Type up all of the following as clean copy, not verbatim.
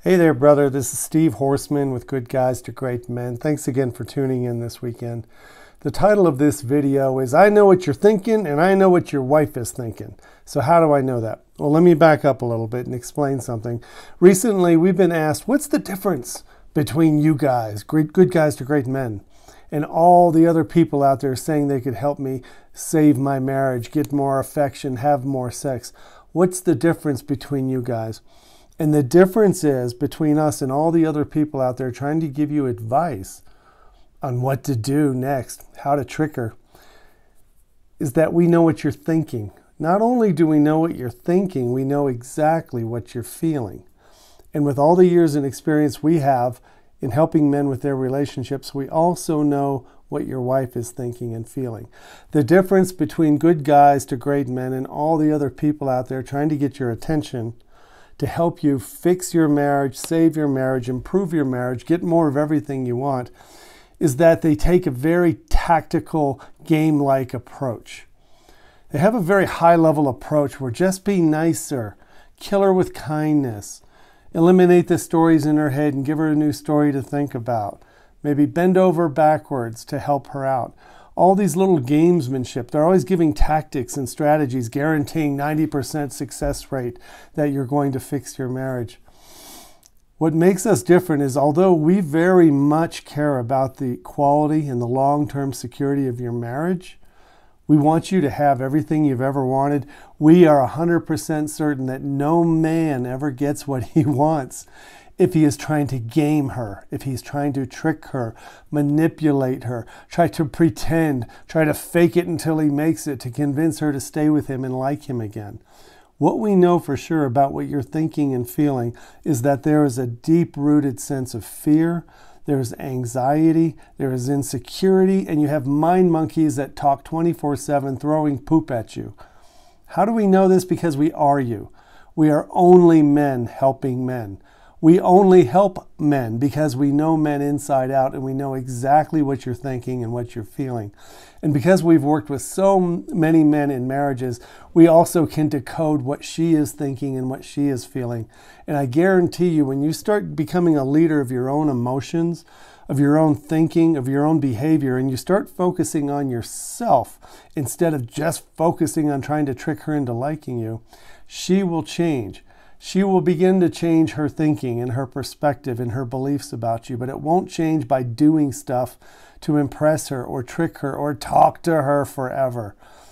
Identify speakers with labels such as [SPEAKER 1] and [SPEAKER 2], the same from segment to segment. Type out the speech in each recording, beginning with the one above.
[SPEAKER 1] Hey there, brother. This is Steve Horseman with Good Guys to Great Men. Thanks again for tuning in this weekend. The title of this video is I Know What You're Thinking and I Know What Your Wife is Thinking. So how do I know that? Well, let me back up a little bit and explain something. Recently, we've been asked, what's the difference between you guys, Good Guys to Great Men, and all the other people out there saying they could help me save my marriage, get more affection, have more sex? What's the difference between you guys? And the difference is between us and all the other people out there trying to give you advice on what to do next, how to trick her, is that we know what you're thinking. Not only do we know what you're thinking, we know exactly what you're feeling. And with all the years and experience we have in helping men with their relationships, we also know what your wife is thinking and feeling. The difference between Good Guys to Great Men and all the other people out there trying to get your attention to help you fix your marriage, save your marriage, improve your marriage, get more of everything you want, is that they take a very tactical, game-like approach. They have a very high-level approach where just be nicer, kill her with kindness, eliminate the stories in her head and give her a new story to think about. Maybe bend over backwards to help her out. All these little gamesmanship, they're always giving tactics and strategies, guaranteeing 90% success rate that you're going to fix your marriage. What makes us different is although we very much care about the quality and the long-term security of your marriage, we want you to have everything you've ever wanted. We are 100% certain that no man ever gets what he wants if he is trying to game her, if he's trying to trick her, manipulate her, try to pretend, try to fake it until he makes it to convince her to stay with him and like him again. What we know for sure about what you're thinking and feeling is that there is a deep-rooted sense of fear, there's anxiety, there is insecurity, and you have mind monkeys that talk 24/7 throwing poop at you. How do we know this? Because we are you. We are only men helping men. We only help men because we know men inside out and we know exactly what you're thinking and what you're feeling. And because we've worked with so many men in marriages, we also can decode what she is thinking and what she is feeling. And I guarantee you, when you start becoming a leader of your own emotions, of your own thinking, of your own behavior, and you start focusing on yourself instead of just focusing on trying to trick her into liking you, she will change. She will begin to change her thinking and her perspective and her beliefs about you, but it won't change by doing stuff to impress her or trick her or talk to her forever.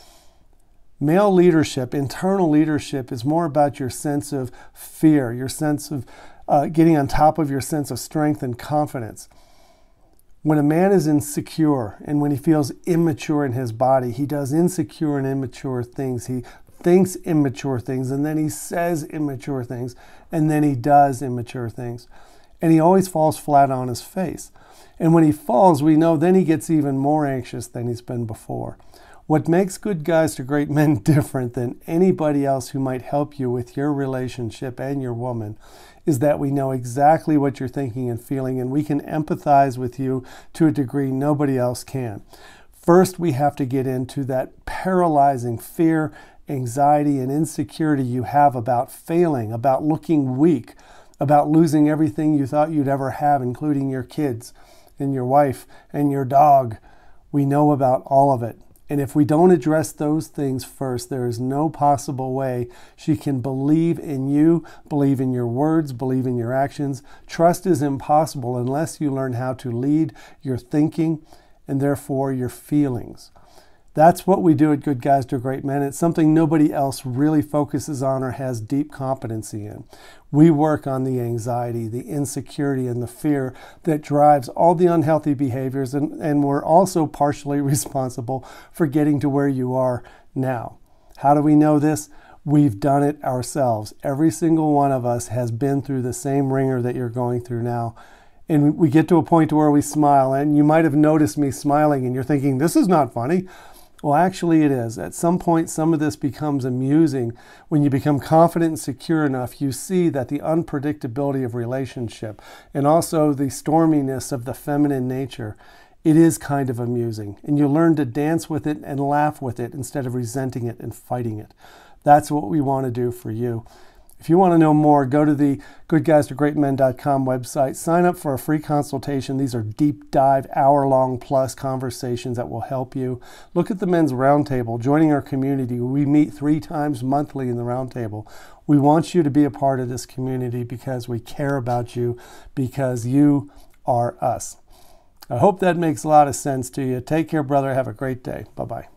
[SPEAKER 1] Male leadership, internal leadership, is more about your sense of fear, your sense of getting on top of your sense of strength and confidence. When a man is insecure and when he feels immature in his body, he does insecure and immature things. He thinks immature things, and then he says immature things, and then he does immature things. And he always falls flat on his face. And when he falls, we know then he gets even more anxious than he's been before. What makes Good Guys to Great Men different than anybody else who might help you with your relationship and your woman is that we know exactly what you're thinking and feeling, and we can empathize with you to a degree nobody else can. First, we have to get into that paralyzing fear, anxiety, and insecurity you have about failing, about looking weak, about losing everything you thought you'd ever have, including your kids and your wife and your dog. We know about all of it. And if we don't address those things first, there is no possible way she can believe in you, believe in your words, believe in your actions. Trust is impossible unless you learn how to lead your thinking and therefore your feelings. That's what we do at Good Guys to Great Men. It's something nobody else really focuses on or has deep competency in. We work on the anxiety, the insecurity, and the fear that drives all the unhealthy behaviors, and we're also partially responsible for getting to where you are now. How do we know this? We've done it ourselves. Every single one of us has been through the same ringer that you're going through now. And we get to a point where we smile, and you might have noticed me smiling, and you're thinking, this is not funny. Well, actually it is. At some point, some of this becomes amusing. When you become confident and secure enough, you see that the unpredictability of relationship and also the storminess of the feminine nature, it is kind of amusing. And you learn to dance with it and laugh with it instead of resenting it and fighting it. That's what we want to do for you. If you want to know more, go to the goodguystogreatmen.com website. Sign up for a free consultation. These are deep dive, hour-long plus conversations that will help you. Look at the Men's Roundtable, joining our community. We meet 3 times monthly in the Roundtable. We want you to be a part of this community because we care about you, because you are us. I hope that makes a lot of sense to you. Take care, brother. Have a great day. Bye-bye.